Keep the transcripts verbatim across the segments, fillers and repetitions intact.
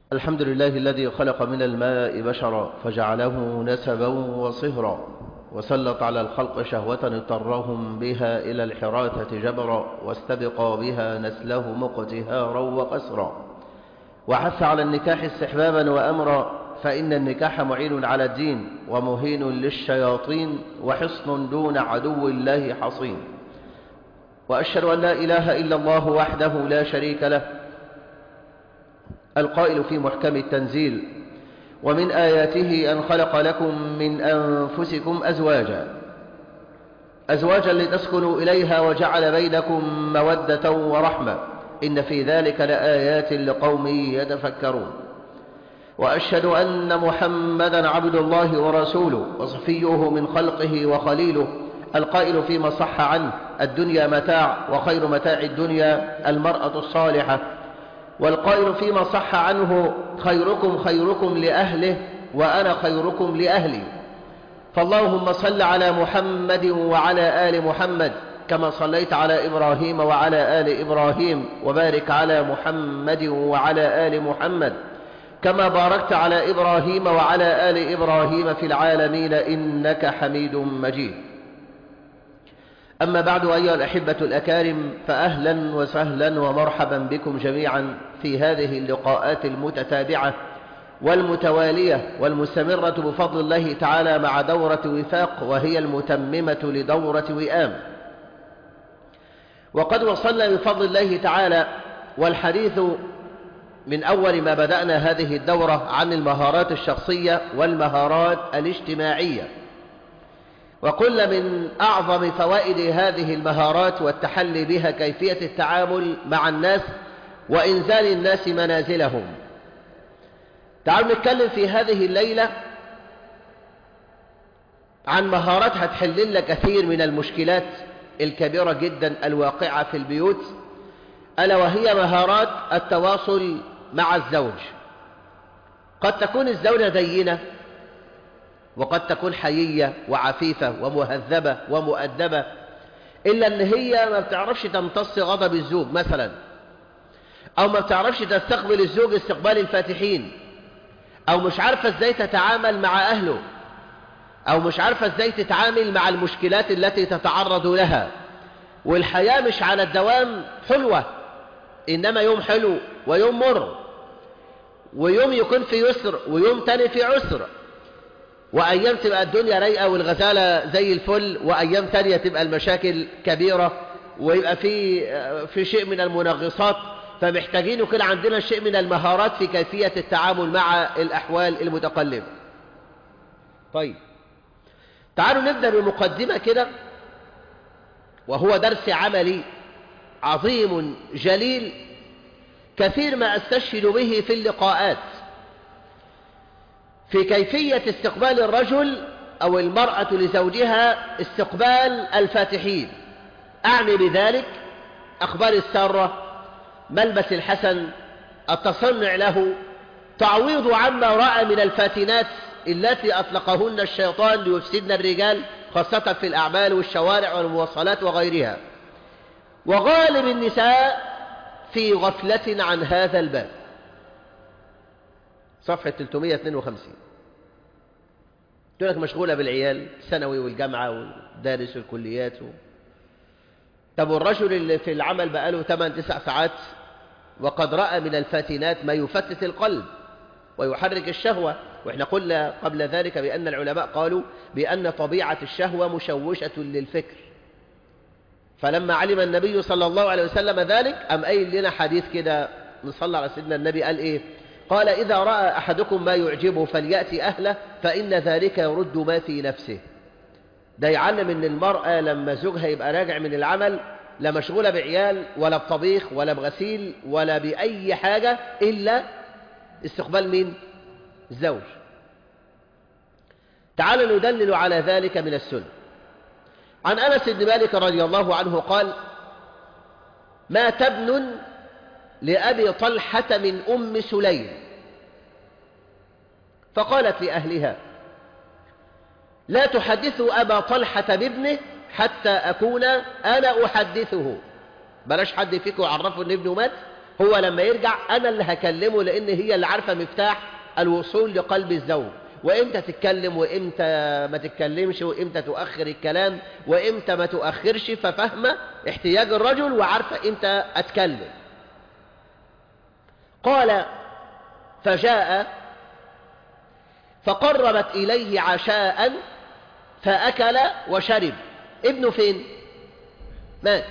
الحمد لله الذي خلق من الماء بشرا فجعله نسبا وصهرا وسلط على الخلق شهوة اضطرهم بها إلى الحراثة جبرا واستبقى بها نسلهم اقتهارا وقسرا وحث على النكاح استحبابا وأمرا فإن النكاح معين على الدين ومهين للشياطين وحصن دون عدو الله حصين. وأشهد أن لا إله إلا الله وحده لا شريك له القائل في محكم التنزيل: ومن آياته أن خلق لكم من أنفسكم أزواجا أزواجا لتسكنوا إليها وجعل بينكم مودة ورحمة إن في ذلك لآيات لقوم يتفكرون. وأشهد أن محمدا عبد الله ورسوله وصفيه من خلقه وخليله القائل فيما صح عنه: الدنيا متاع وخير متاع الدنيا المرأة الصالحة، والقائل فيما صح عنه: خيركم خيركم لأهله وأنا خيركم لأهلي. فاللهم صل على محمد وعلى آل محمد كما صليت على إبراهيم وعلى آل إبراهيم، وبارك على محمد وعلى آل محمد كما باركت على إبراهيم وعلى آل إبراهيم في العالمين إنك حميد مجيد. أما بعد، أيها الأحبة الأكارم، فأهلا وسهلا ومرحبا بكم جميعا في هذه اللقاءات المتتابعة والمتوالية والمستمرة بفضل الله تعالى مع دورة وفاق، وهي المتممة لدورة وئام. وقد وصلنا بفضل الله تعالى والحديث من أول ما بدأنا هذه الدورة عن المهارات الشخصية والمهارات الاجتماعية، وقلنا من أعظم فوائد هذه المهارات والتحلي بها كيفية التعامل مع الناس وإنزال الناس منازلهم. تعالوا نتكلم في هذه الليلة عن مهارات هتحل لنا كثير من المشكلات الكبيرة جدا الواقعة في البيوت، ألا وهي مهارات التواصل مع الزوج. قد تكون الزوجة دينة، وقد تكون حيية وعفيفة ومهذبة ومؤدبة، إلا أن هي ما بتعرفش تمتص غضب الزوج مثلا، أو ما بتعرفش تستقبل الزوج استقبال الفاتحين، أو مش عارفة ازاي تتعامل مع أهله، أو مش عارفة ازاي تتعامل مع المشكلات التي تتعرض لها. والحياة مش على الدوام حلوة، إنما يوم حلو ويوم مر، ويوم يكون في يسر ويوم تاني في عسر، وأيام تبقى الدنيا رايقة والغزالة زي الفل، وأيام تانية تبقى المشاكل كبيرة ويبقى في في شيء من المنغصات. فمحتاجين كده عندنا شيء من المهارات في كيفية التعامل مع الأحوال المتقلبة. طيب، تعالوا نبدأ بمقدمة كده، وهو درس عملي عظيم جليل كثير ما أستشهد به في اللقاءات في كيفية استقبال الرجل أو المرأة لزوجها استقبال الفاتحين. أعني بذلك أخبار السارة، ملبس الحسن، التصنع له، تعويض عما رأى من الفاتنات التي أطلقهن الشيطان ليفسدن الرجال خاصة في الأعمال والشوارع والمواصلات وغيرها. وغالب النساء في غفلة عن هذا الباب. صفحة ثلاثمائة واثنين وخمسين. تقول لك مشغولة بالعيال، الثانوي والجامعة والدارس والكليات و... طب والرجل اللي في العمل بقاله ثمانية تسع ساعات وقد رأى من الفاتنات ما يفتت القلب ويحرك الشهوة. وإحنا قلنا قبل ذلك بأن العلماء قالوا بأن طبيعة الشهوة مشوشة للفكر. فلما علم النبي صلى الله عليه وسلم ذلك أم قايل لنا حديث كده، نصلي على سيدنا النبي، قال إيه؟ قال: إذا رأى أحدكم ما يعجبه فليأتي أهله فإن ذلك يرد ما في نفسه. ده يعلم أن المرأة لما زوجها يبقى راجع من العمل لا مشغولة بعيال ولا بطبيخ ولا بغسيل ولا بأي حاجة إلا استقبال مين؟ الزوج. تعالوا ندلل على ذلك من السنة. عن أنس بن مالك رضي الله عنه قال: مات ابن لأبي طلحة من أم سليم، فقالت لأهلها: لا تحدثوا أبا طلحة بابنه حتى أكون أنا أحدثه. بلاش حد فيكم يعرفه أن ابنه مات هو لما يرجع أنا اللي هكلمه، لأن هي اللي عارفة مفتاح الوصول لقلب الزوج، وإمتى تتكلم وإمتى ما تتكلمش، وإمتى تؤخر الكلام وإمتى ما تؤخرش، ففهمة احتياج الرجل وعارفة إمتى أتكلم. قال فجاء فقربت إليه عشاء فأكل وشرب. ابنه فين؟ مات.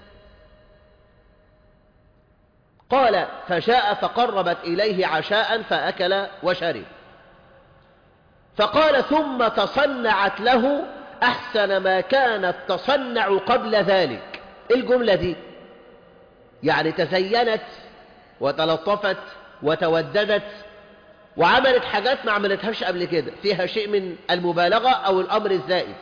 قال فجاء فقربت إليه عشاء فأكل وشرب. فقال ثم تصنعت له أحسن ما كانت تصنع قبل ذلك. الجملة دي يعني تزينت وتلطفت وتوددت وعملت حاجات ما عملتهاش قبل كده، فيها شيء من المبالغة أو الأمر الزائد.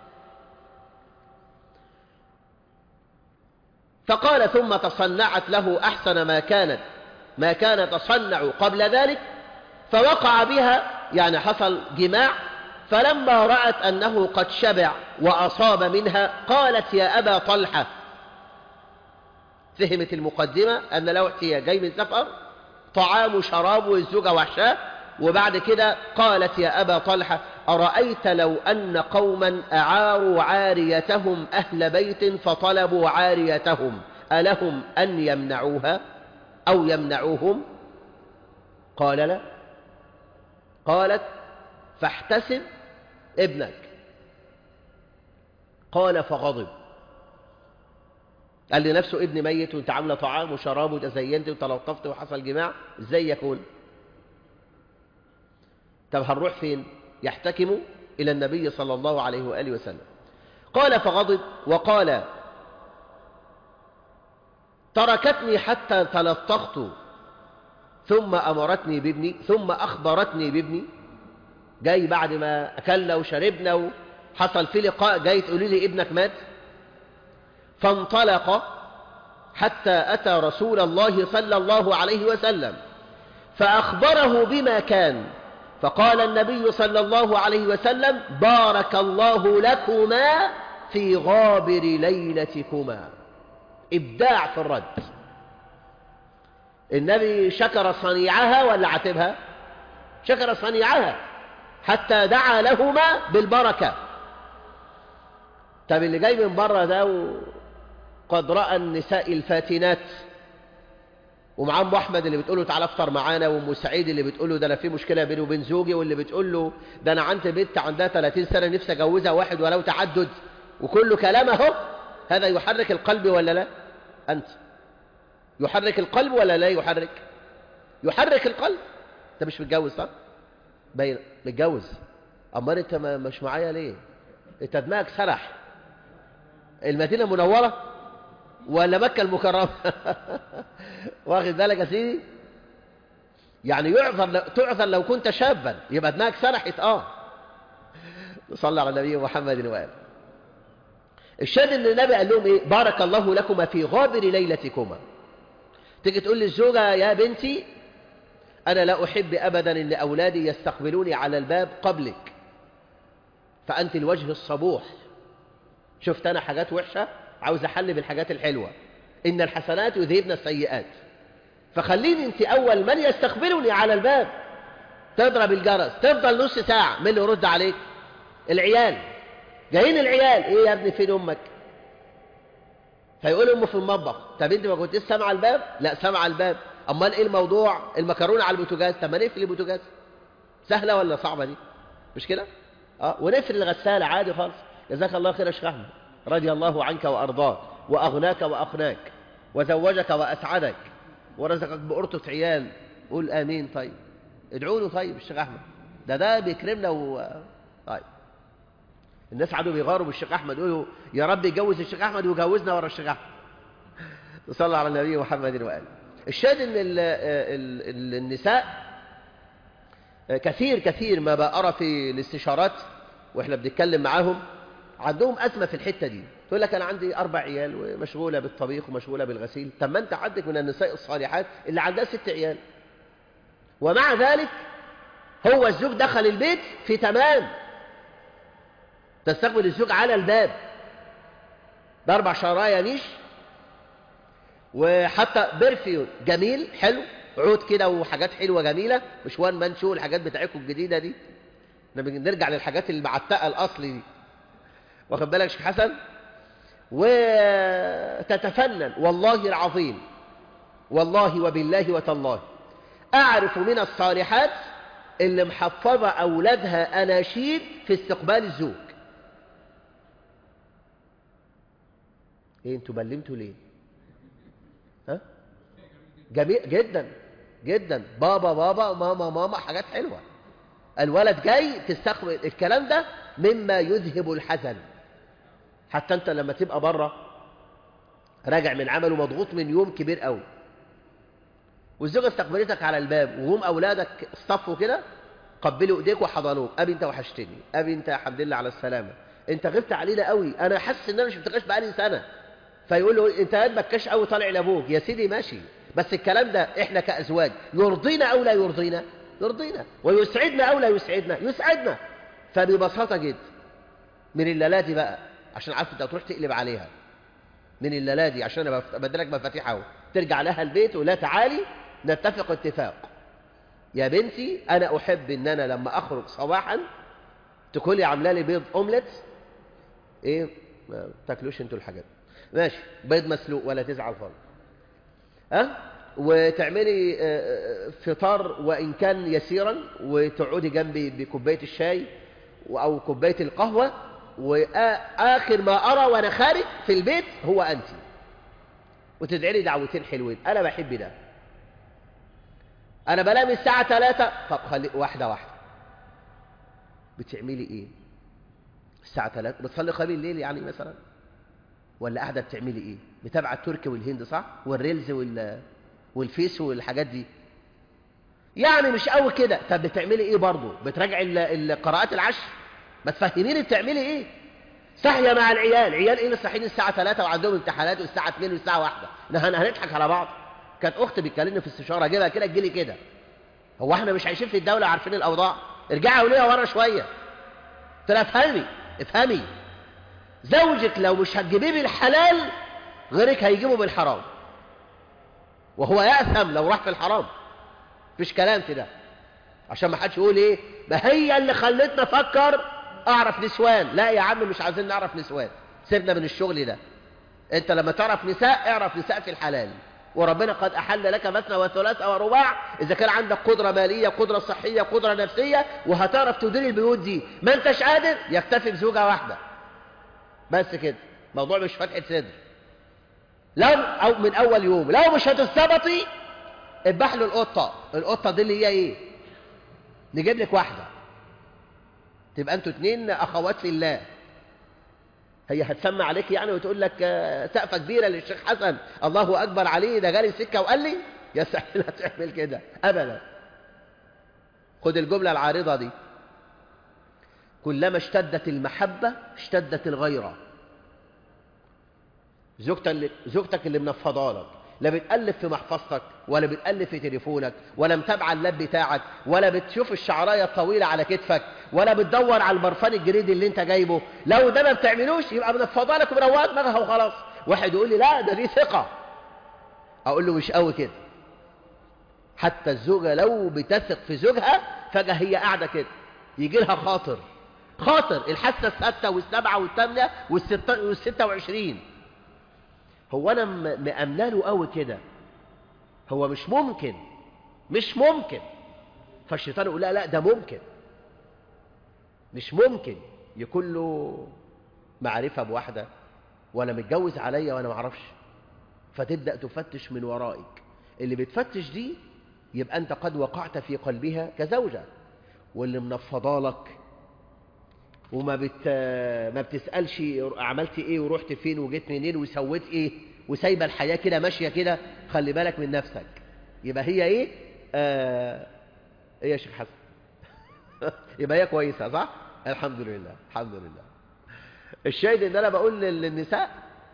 فقال ثم تصنعت له أحسن ما كانت ما كان تصنع قبل ذلك، فوقع بها يعني حصل جماع. فلما رأت أنه قد شبع وأصاب منها قالت يا أبا طلحة. فهمت المقدمة أن له احتياج، جاي من سفر، طعام وشراب والزوجة وحشاه، وبعد كده قالت يا أبا طلحة أرأيت لو أن قوما أعاروا عاريتهم أهل بيت فطلبوا عاريتهم ألهم أن يمنعوها أو يمنعوهم؟ قال لا. قالت فاحتسب ابنك. قال فغضب، قال لنفسه ابن ميت وانت عامله طعام وشراب وتزينت وتلطفت وحصل جماع، ازاي يكون؟ طب هنروح فين؟ يحتكم إلى النبي صلى الله عليه وآله وسلم. قال فغضب وقال تركتني حتى تلطخت ثم أمرتني بابني ثم أخبرتني بابني. جاي بعد ما أكلنا وشربنا وحصل في لقاء جاي تقولي لي ابنك مات؟ فانطلق حتى أتى رسول الله صلى الله عليه وسلم فأخبره بما كان. فقال النبي صلى الله عليه وسلم بارك الله لكما في غابر ليلتكما. إبداع في الرد. النبي شكر صنيعها ولا عاتبها؟ شكر صنيعها حتى دعا لهما بالبركة. طب اللي جاي من بره ده قد رأى النساء الفاتنات، ومعاه ام احمد اللي بتقول له تعالى افطر معانا، وام سعيد اللي بتقول له ده انا في مشكله بيني وبين زوجي، واللي بتقول له ده انا عندي بنت عندها ثلاثين سنه نفسي اجوزها واحد ولو تعدد، وكله كلام اهو. هذا يحرك القلب ولا لا؟ انت يحرك القلب ولا لا يحرك؟ يحرك القلب. انت مش متجوز صح؟ باين متجوز. امال انت ما مش معايا ليه؟ انت دماغك سرح. المدينه منوره ولا مكة المكرمة؟ واخد بالك يا سيدي؟ يعني يعذر لو... تعذر لو كنت شابا، يبقى دماغك سرحت. اه صلى على النبي محمد وآله. الشاهد ان النبي قال لهم ايه؟ بارك الله لكما في غابر ليلتكما. تيجي تقول للزوجة يا بنتي انا لا احب ابدا ان اولادي يستقبلوني على الباب قبلك، فانت الوجه الصبوح. شفت انا حاجات وحشة عاوز احل بالحاجات الحلوة، ان الحسنات يذهبن السيئات، فخليني انت اول من يستقبلني على الباب. تضرب الجرس تفضل نص ساعة، من اللي يرد عليك؟ العيال. جايين العيال، ايه يا ابني فين امك؟ فيقول امه في المطبخ. طب انت ما كنتش سامعه الباب؟ لا سامعه الباب. امال ايه الموضوع؟ المكرونه على البوتاجاز. طب ما نقفل البوتاجاز. سهله ولا صعبه دي؟ مش كده؟ اه ونقفل الغساله عادي خالص. جزاك الله خير يا شيخ احمد، رضي الله عنك وارضاك واغناك واقناك وزوجك واسعدك ورزقك بقرطة عيال. قول امين. طيب ادعوا له. طيب الشيخ احمد ده ده بيكرمنا و... طيب الناس عادوا بيغاروا بالشيخ احمد، يقولوا يا رب يجوز الشيخ احمد ويجوزنا ورا الشيخ احمد. صلى على النبي محمد وآله. الشاهد ان ال ال ال النساء كثير كثير ما بقرا في الاستشارات واحنا بنتكلم معاهم عندهم ازمه في الحته دي. تقول لك انا عندي اربع عيال ومشغوله بالطبيخ ومشغوله بالغسيل. طب ما انت عندك من النساء الصالحات اللي عندها ست عيال، ومع ذلك هو الزوج دخل البيت في تمام، تستقبل الزوج على الباب باربع شرايا نيش، وحتى برفيوم جميل حلو، عود كده وحاجات حلوة جميلة، مش وان مان شو الحاجات بتاعتكم الجديدة دي، نرجع للحاجات المعتقة الأصلي دي، واخد بالك يا شيخ حسن؟ وتتفنن. والله العظيم، والله وبالله وتالله، أعرف من الصالحات اللي محفظة أولادها أناشيد في استقبال الزوج. إيه أنتوا بلمتوا ليه؟ ها؟ جميل جدا جدا، بابا بابا ماما ماما، حاجات حلوة. الولد جاي تستقبل الكلام ده مما يذهب الحزن. حتى أنت لما تبقى بره راجع من عمل ومضغوط من يوم كبير قوي، والزوجة استقبلتك على الباب وهم أولادك اصطفوا كده، قبلوا ايديك وحضنوك، ابي انت وحشتني، ابي انت الحمد لله على السلامه، انت غبت علينا قوي، انا حاسس ان انا مش شفتكش بقالي سنه. فيقول له انت قاعد بكاش قوي طالع لابوك. يا سيدي ماشي، بس الكلام ده احنا كازواج يرضينا او لا يرضينا؟ يرضينا. ويسعدنا او لا يسعدنا؟ يسعدنا. فببساطه جدا من الليله دي بقى، عشان عارف انت هتروح تقلب عليها، من الليله دي عشان انا بدلك مفاتيح اهو، ترجع لها البيت ولا تعالي نتفق اتفاق، يا بنتي أنا أحب إن أنا لما أخرج صباحا تكوني عاملة لي بيض أومليت. إيه ما تاكلوش أنتوا الحاجات، ماشي، بيض مسلوق ولا تزعل خالص، ها أه؟ وتعملي فطار وإن كان يسيرا، وتقعدي جنبي بكوباية الشاي أو كوباية القهوة، وآخر ما أرى وأنا خارج في البيت هو أنت، وتدعي لي دعوتين حلوين. أنا بحب ده. أنا بنام الساعة ثلاثة، طب خلي واحدة واحدة، بتعملي إيه الساعة ثلاثة؟ بتصلي قيام الليل يعني مثلا، ولا قاعدة بتعملي إيه؟ بتابعة التركي والهند صح؟ والريلز وال... والفيس والحاجات دي يعني مش قوي كده. طب بتعملي إيه برضه؟ بتراجعي القراءات العشر؟ ما تفهميني بتعملي إيه؟ صاحية مع العيال، عيال إيه اللي صاحيين الساعة ثلاثة وعندهم امتحانات والساعة اثنين والساعة واحدة؟ هنضحك على بعض. كانت أختي بتكلمني في استشارة، أجيبها كده تجيلي كده، هو احنا مش عايشين في الدولة عارفين الأوضاع؟ ارجعي وليها ورا شوية. قلت لها افهمي افهمي، زوجك لو مش هتجيبيه بالحلال غيرك هيجيبه بالحرام، وهو يأثم لو راح في الحرام. مفيش كلام كده، عشان ما حدش يقول ايه ما هي اللي خلتنا افكر اعرف نسوان. لا يا عم مش عايزين نعرف نسوان، سيبنا من الشغل ده. انت لما تعرف نساء اعرف نساء في الحلال، وربنا قد أحل لك مثنى وثلاث ورباع إذا كان عندك قدرة مالية، قدرة صحية، قدرة نفسية، وهتعرف تدير البيوت دي. ما انتش قادر يكتفي بزوجة واحدة بس كده، موضوع مش فتحة صدر. لو أو من أول يوم لو مش هتستبطي اذبح له القطة. القطة دي اللي هي إيه؟ نجيب لك واحدة تبقى أنتوا اتنين أخوات في الله. هي هتسمع عليك يعني وتقول لك سقفة كبيرة للشيخ حسن الله أكبر عليه ده جالي سكة وقال لي يا سهل هتعمل كده أبدا. خد الجملة العارضة دي، كلما اشتدت المحبة اشتدت الغيرة. زوجتك اللي, زوجتك اللي منفضة لك، لا بتقلب في محفظتك ولا بتقلب في تليفونك ولا متابعة اللاب بتاعك ولا بتشوف الشعراية الطويلة على كتفك ولا بتدور على البرفان الجديد اللي انت جايبه، لو ده ما بتعملوش يبقى منفضة لك ومروقة دماغها وخلاص. واحد يقول لي لا ده دي ثقة، اقول له مش قوي كده. حتى الزوجة لو بتثق في زوجها فجأة هي قاعدة كده يجي لها خاطر خاطر الحاسة الستة والسبعة والثامنة والستة, والستة وعشرين، هو أنا مأمنة له قوي كده، هو مش ممكن مش ممكن. فالشيطان يقول لا لا ده ممكن، مش ممكن يكون له معرفة بواحدة ولا متجوز عليا وأنا معرفش. فتبدأ تفتش من ورائك، اللي بتفتش دي يبقى أنت قد وقعت في قلبها كزوجة، واللي منفضالك وما بت... ما بتسألش عملت ايه ورحت فين وجيت منين وسويت ايه وسايبه الحياة كده ماشية كده، خلي بالك من نفسك. يبقى هي ايه آه... ايه يا شيخ حسن يبقى هي كويسة صح؟ الحمد لله الحمد لله. الشاهد ان انا بقول للنساء،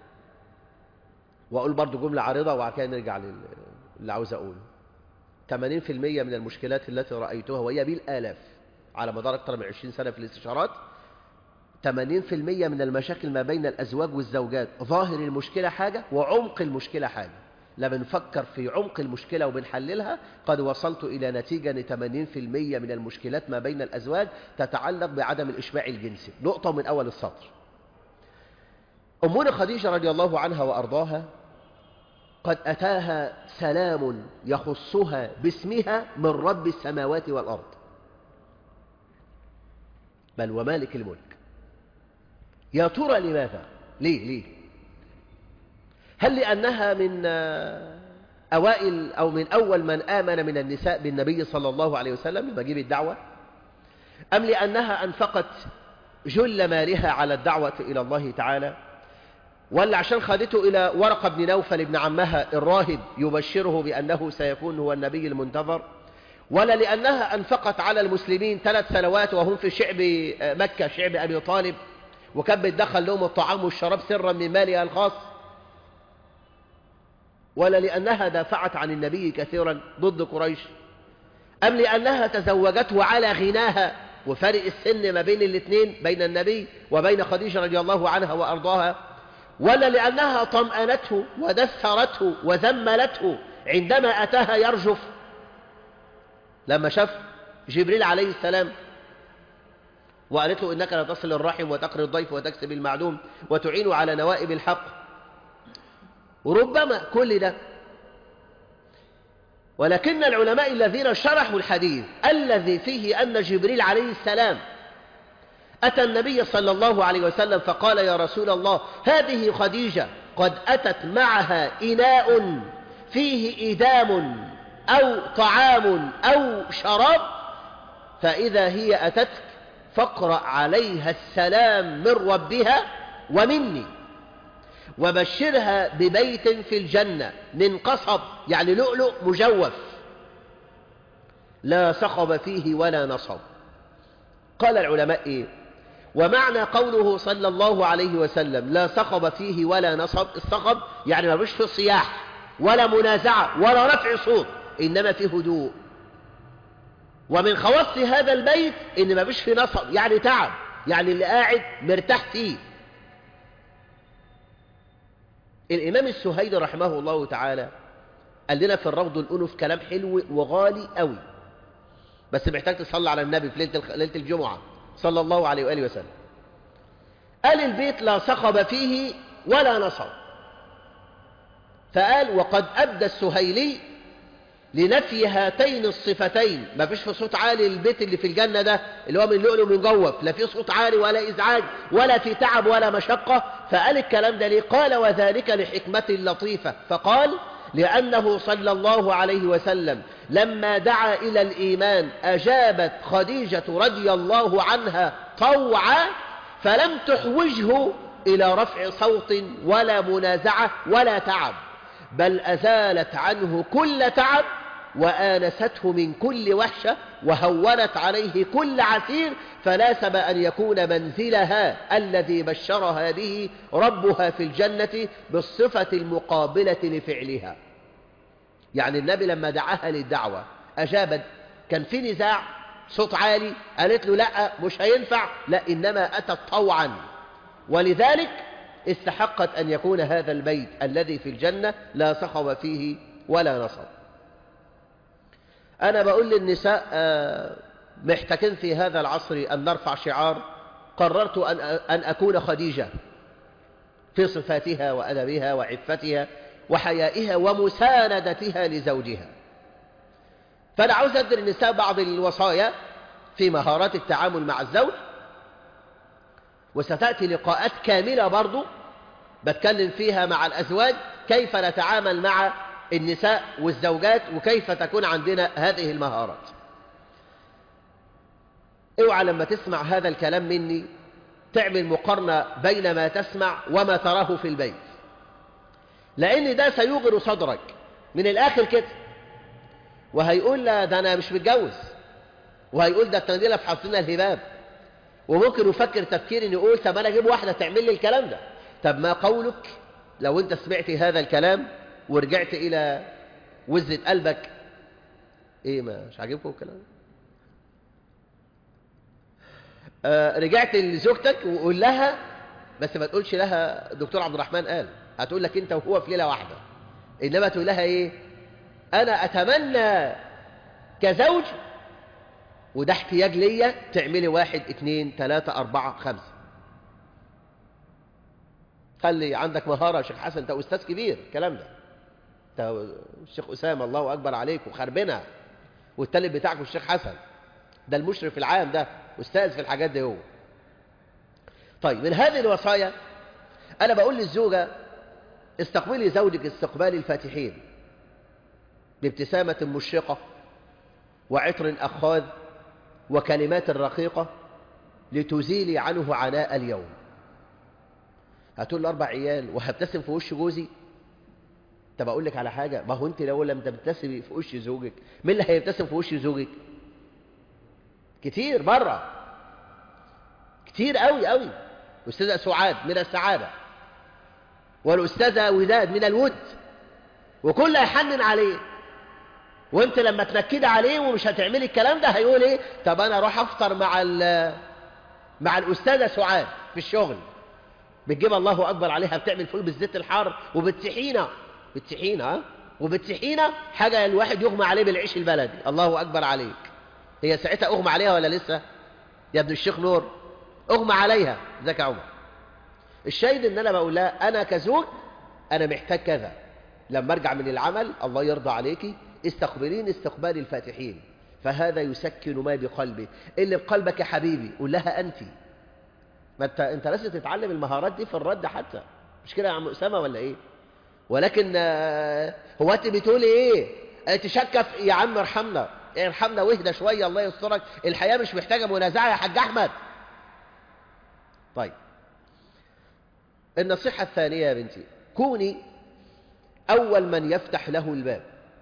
واقول برضو جملة عارضة وبعد كده نرجع للي عاوز اقوله. ثمانين بالمئة من المشكلات التي رأيتها وهي بالآلاف على مدار اكثر من عشرين سنة في الاستشارات، ثمانين بالمئة من المشاكل ما بين الأزواج والزوجات ظاهر المشكلة حاجة وعمق المشكلة حاجة. لا بنفكر في عمق المشكلة وبنحللها، قد وصلت إلى نتيجة أن ثمانين بالمئة من المشكلات ما بين الأزواج تتعلق بعدم الإشباع الجنسي. نقطة من أول السطر. أمنا خديجة رضي الله عنها وأرضاها قد أتاها سلام يخصها باسمها من رب السماوات والأرض، بل ومالك الملك. يا ترى لماذا؟ ليه ليه هل لأنها من أوائل أو من أول من آمن من النساء بالنبي صلى الله عليه وسلم بمجيب الدعوة، أم لأنها أنفقت جل مالها على الدعوة إلى الله تعالى، ولا عشان خدته إلى ورقة بن نوفل ابن عمها الراهب يبشره بأنه سيكون هو النبي المنتظر، ولا لأنها أنفقت على المسلمين ثلاث سنوات وهم في شعب مكة، شعب أبي طالب، وكان بتدخل لهم الطعام والشراب سرا من مالها الخاص، ولا لأنها دافعت عن النبي كثيرا ضد قريش، أم لأنها تزوجته على غناها وفرق السن ما بين الاثنين بين النبي وبين خديجة رضي الله عنها وأرضاها، ولا لأنها طمأنته ودثرته وذملته عندما أتاها يرجف لما شاف جبريل عليه السلام وقالت له إنك لا تصل الرحم وتقري الضيف وتكسب المعدوم وتعين على نوائب الحق. ربما كل ده، ولكن العلماء الذين شرحوا الحديث الذي فيه أن جبريل عليه السلام أتى النبي صلى الله عليه وسلم فقال يا رسول الله هذه خديجة قد أتت معها إناء فيه إدام أو طعام أو شراب، فإذا هي أتتك فاقرأ عليها السلام من ربها ومني، وبشرها ببيت في الجنة من قصب يعني لؤلؤ مجوف لا صخب فيه ولا نصب. قال العلماء إيه؟ ومعنى قوله صلى الله عليه وسلم لا صخب فيه ولا نصب، الصخب يعني ما فيش فيه صياح ولا منازعة ولا رفع صوت، إنما فيه هدوء. ومن خواص هذا البيت إن ما فيش فيه نصب يعني تعب، يعني اللي قاعد مرتاح فيه. الإمام السهيلي رحمه الله تعالى قال لنا في الروض الأنف كلام حلو وغالي قوي، بس محتاج تصلي على النبي في ليلة الجمعة صلى الله عليه وآله وسلم. قال البيت لا صخب فيه ولا نصب، فقال وقد أبدى السهيلي لنفي هاتين الصفتين، ما فيش في صوت عالي البيت اللي في الجنة ده اللي هو من لؤلؤ من جوف، لا في صوت عالي ولا إزعاج ولا في تعب ولا مشقة. فقال الكلام ده ليه؟ قال وذلك لحكمة لطيفة، فقال لأنه صلى الله عليه وسلم لما دعا إلى الإيمان أجابت خديجة رضي الله عنها طوعا، فلم تحوجه إلى رفع صوت ولا منازعة ولا تعب، بل أزالت عنه كل تعب وآنسته من كل وحشة وهونت عليه كل عسير، فناسب أن يكون منزلها الذي بشرها به ربها في الجنة بالصفة المقابلة لفعلها. يعني النبي لما دعاها للدعوة أجابت، كان في نزاع صوت عالي قالت له لا مش هينفع، لا إنما أتت طوعا، ولذلك استحقت أن يكون هذا البيت الذي في الجنة لا صخب فيه ولا نصب. أنا بقول للنساء محتاجين في هذا العصر أن نرفع شعار قررت أن أن أكون خديجة في صفاتها وأدبها وعفتها وحيائها ومساندتها لزوجها. فأنا عاوز أدي للنساء بعض الوصايا في مهارات التعامل مع الزوج، وستأتي لقاءات كاملة برضو بتكلم فيها مع الأزواج كيف نتعامل مع النساء والزوجات وكيف تكون عندنا هذه المهارات. اوعى لما تسمع هذا الكلام مني تعمل مقارنة بين ما تسمع وما تراه في البيت، لأن ده سيوغر صدرك من الآخر كده، وهيقول لا ده أنا مش متجوز، وهيقول ده التنزيلة في حصلنا الهباب، وممكن يفكر تفكير إن يقول طب أنا أجيب واحدة تعمل لي الكلام ده. طب ما قولك لو أنت سمعت هذا الكلام ورجعت إلى وزة قلبك، إيه مش عاجبكم الكلام؟ آه رجعت لزوجتك وقول لها، بس ما تقولش لها دكتور عبد الرحمن قال، هتقول لك أنت وهو في ليلة واحدة إنما تقول لها إيه؟ أنا أتمنى كزوج وده احتياج ليا تعملي واحد اتنين تلاتة أربعة خمسة. خلي عندك مهارة يا شيخ حسن، أنت أستاذ كبير الكلام ده، أنت الشيخ أسامة الله أكبر عليك وخربنا، والتالت بتاعك الشيخ حسن ده المشرف العام، ده أستاذ في الحاجات دي هو. طيب من هذه الوصايا أنا بقول للزوجة استقبلي زوجك استقبال الفاتحين بابتسامة مشرقة وعطر أخاذ وكلمات رقيقة لتزيلي عنه عناء اليوم. هتقول له أربع عيال وهبتسم في وش جوزي؟ طب أقول لك على حاجة، ما هو أنت لو لم تبتسمي في وش زوجك مين اللي هيبتسم في وش زوجك؟ كتير بره، كتير قوي قوي. أستاذة سعاد من السعادة، والأستاذة وداد من الود، وكل يحنن عليه، وانت لما تنكد عليه ومش هتعملي الكلام ده هيقول ايه؟ طب انا اروح افطر مع مع الأستاذة سعاد في الشغل، بتجيب الله أكبر عليها، بتعمل فول بالزيت الحار وبتسحينة بتسحينة وبتسحينة حاجة الواحد يغمى عليه بالعيش البلدي. الله أكبر عليك. هي ساعتها أغمى عليها ولا لسه؟ يا ابن الشيخ نور أغمى عليها. ذاك عمر. الشاهد إن أنا بقول لها أنا كزوج أنا محتاج كذا، لما أرجع من العمل الله يرضى عليكي استقبلين استقبال الفاتحين، فهذا يسكن ما بقلبي. اللي بقلبك يا حبيبي قول لها أنت. ما انت انت لازم تتعلم المهارات دي في الرد حتى، مش كده يا عم أسامة ولا ايه؟ ولكن هو انت بتقولي ايه؟ انت شاكه في يا عم ارحمنا ارحمنا واهدى شويه الله يسترك، الحياه مش محتاجه منازعه يا حاج احمد. طيب النصيحه الثانيه يا بنتي، كوني اول من يفتح له الباب.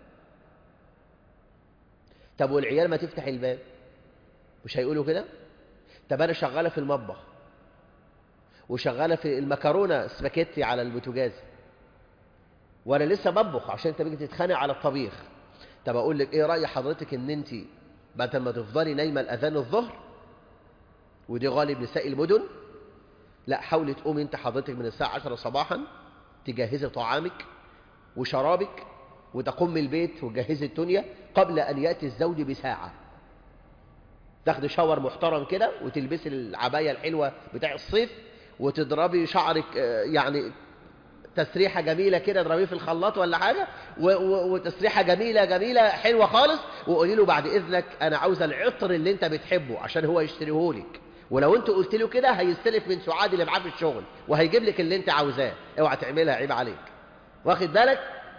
طب والعيال ما تفتح الباب مش هيقولوا كده؟ طب انا شغاله في المطبخ وشغاله في المكرونه سباكيتي على البوتاجاز وانا لسه بطبخ عشان انت بيجي تتخانق على الطبيخ. طب اقول لك ايه راي حضرتك ان انت بدل ما تفضلي نايمه الاذان الظهر ودي غالب نساء المدن، لا حاولي تقومي انت حضرتك من الساعه عشرة صباحا تجهزي طعامك وشرابك وتقومي البيت وتجهزي الدنيا قبل ان ياتي الزوج بساعه، تاخدي شاور محترم كده وتلبسي العبايه الحلوه بتاع الصيف وتضربي شعرك يعني تسريحة جميلة كده، اضربيه في الخلاط ولا حاجة وتسريحة جميلة جميلة حلوة خالص، وقولي له بعد إذنك أنا عاوزة العطر اللي أنت بتحبه عشان هو يشتريهولك، ولو أنت قلت له كده هيستلف من سعاد اللي معاه في الشغل وهيجيب لك اللي أنت عاوزاه. اوعى تعملها، عيب عليك. واخد بالك؟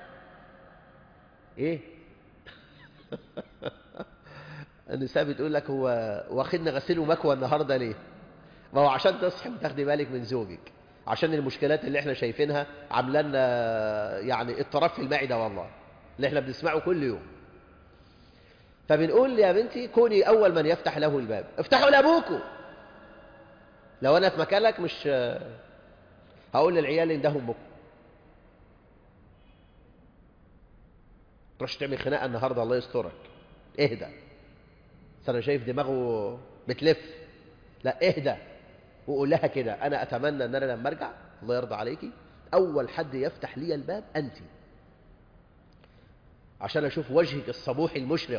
إيه؟ النساء بتقول لك هو واخدنا غسيل ومكوى النهارده ليه؟ ما هو عشان تصحي وتاخدي بالك من زوجك، عشان المشكلات اللي احنا شايفينها عامله لنا يعني اضطراب في المعده والله اللي احنا بنسمعه كل يوم. فبنقول يا بنتي كوني اول من يفتح له الباب. افتحوا لابوكوا. لو انا في مكانك مش هقول للعيال اندهوا امكم، تروحش تعمل خناقه النهارده الله يسترك، اهدى. بس انا شايف دماغه بتلف، لا اهدى وقول لها كده أنا أتمنى أن أنا لما أرجع الله يرضى عليكي أول حد يفتح لي الباب أنت، عشان أشوف وجهك الصبوح المشرق.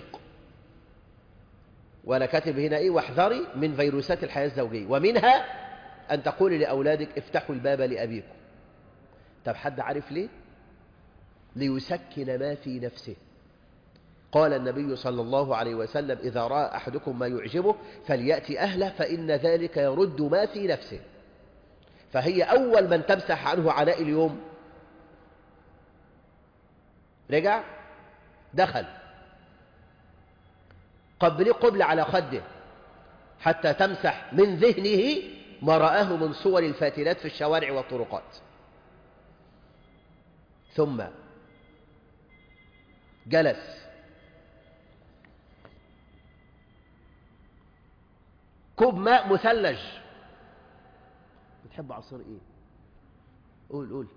وأنا كاتب هنا إيه؟ واحذري من فيروسات الحياة الزوجية، ومنها أن تقولي لأولادك افتحوا الباب لأبيكم. طب حد عارف ليه؟ ليسكن ما في نفسه. قال النبي صلى الله عليه وسلم إذا رأى أحدكم ما يعجبه فليأتي أهله فإن ذلك يرد ما في نفسه. فهي أول من تمسح عنه عناء اليوم. رجع دخل قبليه قبل على خده حتى تمسح من ذهنه ما رآه من صور الفاتنات في الشوارع والطرقات. ثم جلس كوب ماء مثلج. بتحب عصير ايه؟ قول قول.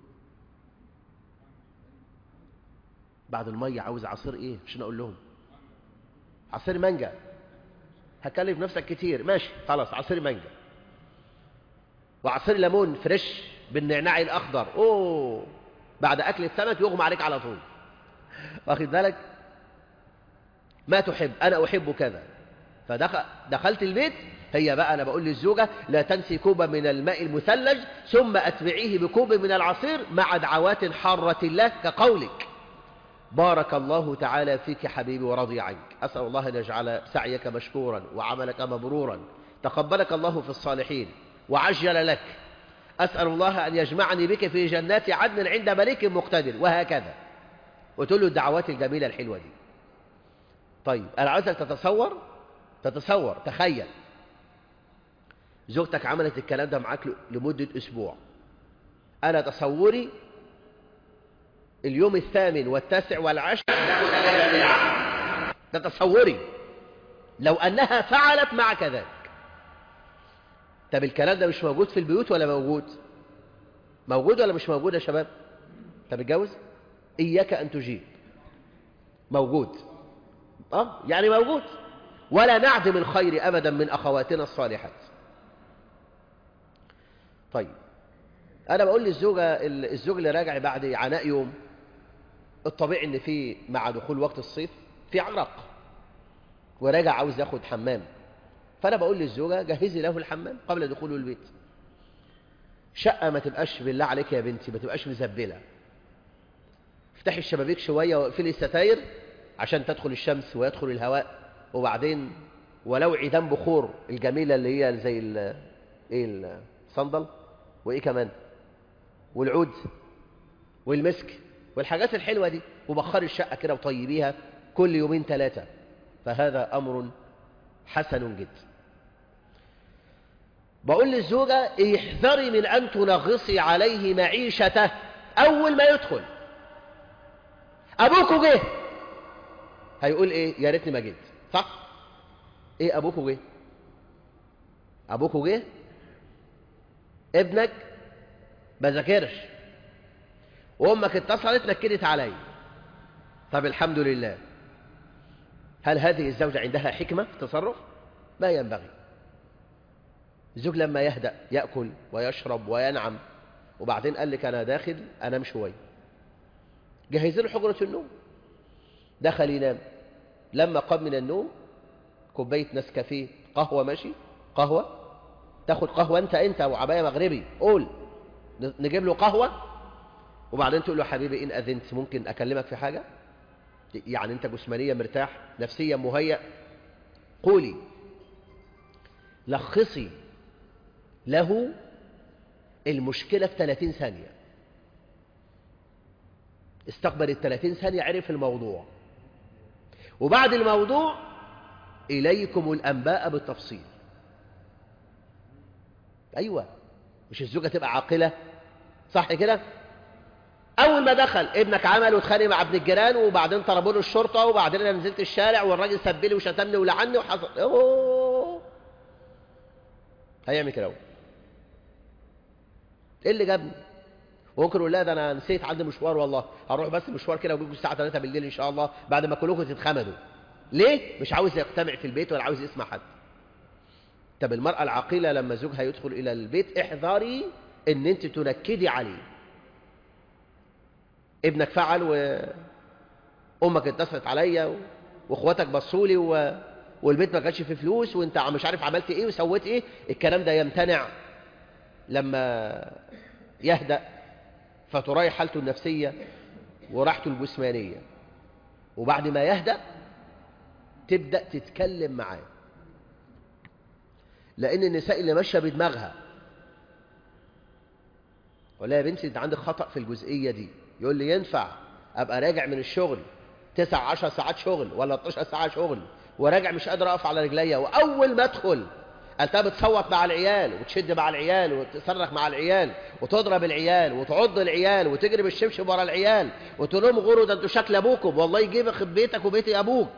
بعد المية عاوز عصير ايه عشان اقول لهم؟ عصير مانجا. هكلف نفسك كتير، ماشي خلاص عصير مانجا. وعصير ليمون فريش بالنعناع الاخضر. اوه بعد أكل السمك يغمى عليك على طول، واخد بالك؟ ما تحب، أنا أحب كذا. فدخلت البيت، هي بقى أنا بقول للزوجة لا تنسي كوبا من الماء المثلج ثم أتبعيه بكوب من العصير مع دعوات حارة الله كقولك بارك الله تعالى فيك حبيبي ورضي عنك، أسأل الله أن يجعل سعيك مشكورا وعملك مبرورا، تقبلك الله في الصالحين وعجل لك، أسأل الله أن يجمعني بك في جنات عدن عند ملك مقتدر، وهكذا. وتقول له الدعوات الجميلة الحلوة دي. طيب أنا عايزك تتصور تتصور تخيل زوجتك عملت الكلام ده معاك لمدة أسبوع. أنا تصوري اليوم الثامن والتاسع والعاشر تاخد أجازة العام. ده تصوري لو أنها فعلت معك ذلك. طب الكلام ده مش موجود في البيوت ولا موجود؟ موجود ولا مش موجود يا شباب؟ طب اتجوز؟ إياك أن تجيب. موجود. اه يعني موجود، ولا نعدم الخير أبدا من أخواتنا الصالحات. طيب أنا بقول للزوجة، الزوج اللي راجع بعد عناء يوم، الطبيعي إن في مع دخول وقت الصيف في عرق وراجع عاوز ياخد حمام، فأنا بقول للزوجة جهزي له الحمام قبل دخوله البيت. شقة ما تبقاش بالله عليك يا بنتي ما تبقاش مزبلة، افتحي الشبابيك شوية واقفلي الستاير عشان تدخل الشمس ويدخل الهواء، وبعدين ولو عيدان بخور الجميلة اللي هي زي ال ايه الصندل وايه كمان والعود والمسك والحاجات الحلوة دي، وبخري الشقة كده وطيبيها كل يومين ثلاثة، فهذا أمر حسن جدا. بقول للزوجة احذري من أن تنغصي عليه معيشته أول ما يدخل. أبوكوا جه، هيقول إيه؟ يا ريتني ما جيت، صح؟ إيه أبوكوا جه؟ أبوكوا جه؟ ابنك ما ذاكرش وأمك اتصلت نكدت علي. طب الحمد لله. هل هذه الزوجة عندها حكمة في التصرف؟ ما ينبغي. الزوج لما يهدأ يأكل ويشرب وينعم، وبعدين قال لك أنا داخل أنام شوية، جهز له حجرة النوم، دخل ينام. لما قام من النوم كوباية نسكافيه، قهوة، ماشي قهوة، تاخد قهوة أنت أنت وعباية مغربي، قول نجيب له قهوة، وبعدين تقول له حبيبي إن أذنت ممكن أكلمك في حاجة؟ يعني أنت جسمانيا مرتاح، نفسيا مهيأ، قولي، لخصي له المشكلة في ثلاثين ثانية. استقبل الثلاثين ثانية، عرف الموضوع، وبعد الموضوع إليكم الأنباء بالتفصيل. أيوة، مش الزوجة تبقى عاقلة، صح كده؟ أول ما دخل ابنك عمل واتخانق مع ابن الجيران، وبعدين طلبوا له الشرطة، وبعدين أنا نزلت الشارع والراجل سبلي وشتمني ولعني وحصل أوه. هيعمل كده. إيه اللي جابني؟ وممكن يقول لا ده أنا نسيت عندي مشوار، والله هروح بس مشوار كده وبيجوا الساعة ثلاثة بالليل إن شاء الله بعد ما كلكم تتخمدوا. ليه؟ مش عاوز يجتمع في البيت ولا عاوز يسمع حد. طب المرأة العاقلة لما زوجها يدخل إلى البيت احذري إن أنت تنكدي عليه. ابنك فعل وأمك اتصلت عليا وأخواتك بصوا لي و... والبيت ما كانش فيه فلوس وأنت مش عارف عملت إيه وسويت إيه. الكلام ده يمتنع لما يهدأ فتراعي حالته النفسية وراحته الجسمانية، وبعد ما يهدأ تبدأ تتكلم معاه. لأن النساء اللي ماشية بدماغها ولا يا بنتي انت عندك خطأ في الجزئية دي، يقول لي ينفع أبقى راجع من الشغل تسع عشر ساعات شغل ولا اتناشر ساعة شغل وراجع مش قادر أقف على رجليا، وأول ما أدخل قالتها بتصوت مع العيال وتشد مع العيال وتصرخ مع العيال وتضرب العيال وتعض العيال وتجري بالشبشب ورا العيال وتقول لهم غوروا ده انتوا شكل أبوكم، والله يجيب خد بيتك وبيتي أبوك.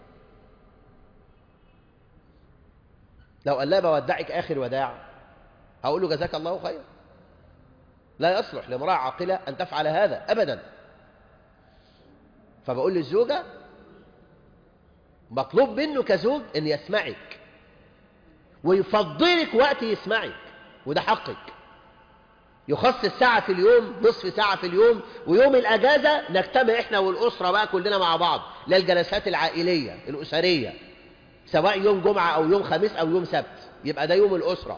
لو قال لها بودعك آخر وداع هقول له جزاك الله خير. لا يصلح لامرأة عاقلة أن تفعل هذا أبدا. فبقول للزوجة مطلوب منه كزوج أن يسمعك ويفضلك وقت يسمعك، وده حقك. يخصص ساعة في اليوم، نصف ساعة في اليوم، ويوم الأجازة نجتمع إحنا والأسرة بقى كلنا مع بعض للجلسات العائلية الأسرية، سواء يوم جمعة أو يوم خميس أو يوم سبت، يبقى ده يوم الأسرة.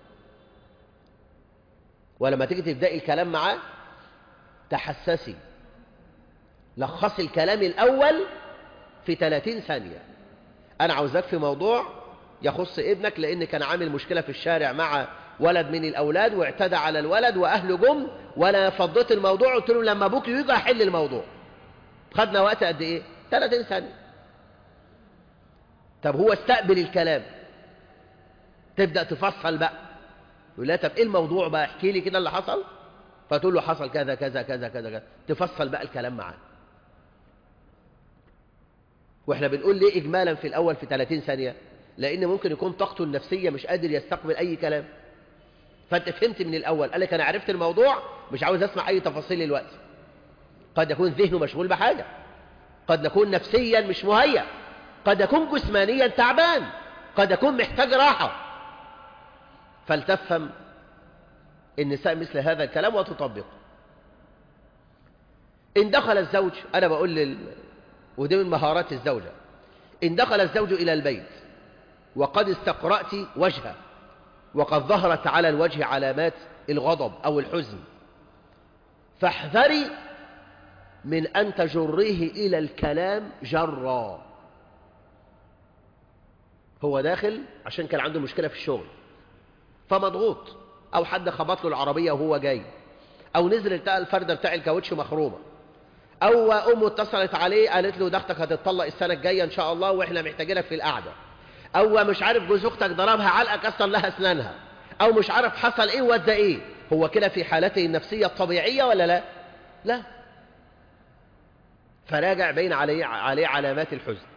ولما تيجي تبدأي الكلام معاه تحسسي، لخصي الكلام الأول في ثلاثين ثانية. أنا عاوزك في موضوع يخص ابنك، لأن كان عامل مشكلة في الشارع مع ولد من الأولاد واعتدى على الولد وأهله جم، وأنا فضيت الموضوع قلت له لما أبوك يجي أحل الموضوع. خدنا وقت قد إيه؟ ثلاثين ثانية. طب هو استقبل الكلام، تبدأ تفصل بقى، يقول لا طب إيه الموضوع بقى، احكي لي كده اللي حصل. فتقول له حصل كذا كذا كذا كذا كذا، تفصل بقى الكلام معاه. واحنا بنقول ليه إجمالا في الأول في ثلاثين ثانية؟ لأن ممكن يكون طاقته النفسية مش قادر يستقبل أي كلام، فأنت فهمت من الأول، قال لك أنا عرفت الموضوع مش عاوز أسمع أي تفاصيل الوقت. قد يكون ذهنه مشغول بحاجة، قد يكون نفسيا مش مهيأ، قد يكون جسمانيا تعبان، قد يكون محتاج راحة. فلتفهم النساء مثل هذا الكلام وتطبقه. إن دخل الزوج، أنا بقول لل... ودي من مهارات الزوجة، إن دخل الزوج إلى البيت وقد استقرأت وجهه وقد ظهرت على الوجه علامات الغضب أو الحزن، فاحذري من أن تجريه إلى الكلام جرا. هو داخل عشان كان عنده مشكلة في الشغل فمضغوط، أو حد خبط له العربية وهو جاي، أو نزل التقى الفردة بتاع الكاوتش مخرومة، أو أمه اتصلت عليه قالت له دختك هتتطلق السنة الجاية إن شاء الله وإحنا محتاجينك في القعدة، أو مش عارف جوز أختك ضربها علقة كسر لها أسنانها، أو مش عارف حصل إيه وده إيه. هو كده في حالته النفسية الطبيعية ولا لا؟ لا. فراجع بين عليه, عليه علامات الحزن.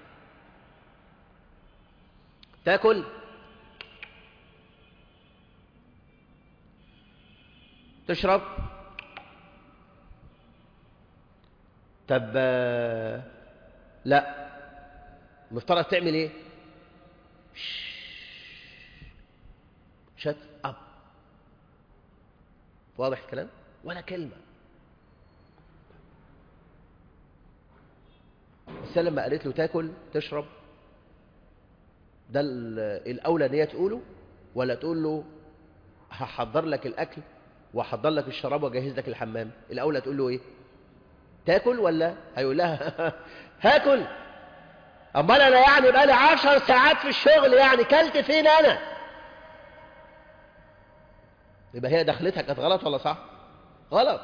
تاكل، تشرب، طب لا، المفترض تعمل ايه؟ شت اب. واضح الكلام؟ ولا كلمة. بس لما قالت له تاكل تشرب، ده الأولى ان هي تقوله، ولا تقول له هحضر لك الأكل وأحضر لك الشراب وأجهز لك الحمام؟ الأولى تقول له إيه؟ تاكل، ولا هيقول لها هاكل؟ أمال أنا يعني بقالي عشر ساعات في الشغل، يعني كلت فين أنا؟ يبقى هي دخلتها كانت غلط ولا صح؟ غلط.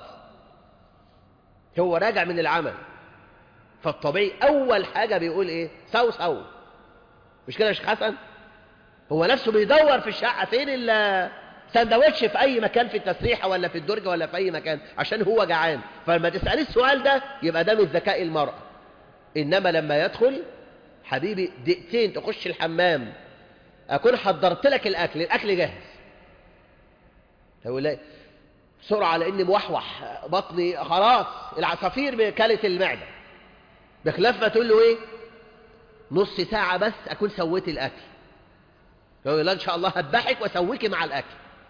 هو راجع من العمل، فالطبيعي أول حاجة بيقول إيه؟ سو سو. مش كده يا شيخ حسن؟ هو نفسه بيدور في الشقة فين السندوتش، في أي مكان في التسريحة ولا في الدرج ولا في أي مكان، عشان هو جعان. فلما تسألي السؤال ده يبقى ده من ذكاء المرأة. إنما لما يدخل حبيبي دقيقتين تخش الحمام أكون حضرت لك الأكل، الأكل جاهز، يقول لي بسرعة لأني موحوح بطني خلاص، العصافير كلت المعدة. بخلاف ما تقول له إيه؟ نص ساعة بس أكون سويت الأكل، يقول لا إن شاء الله هذبحك وأسويكي مع الأكل.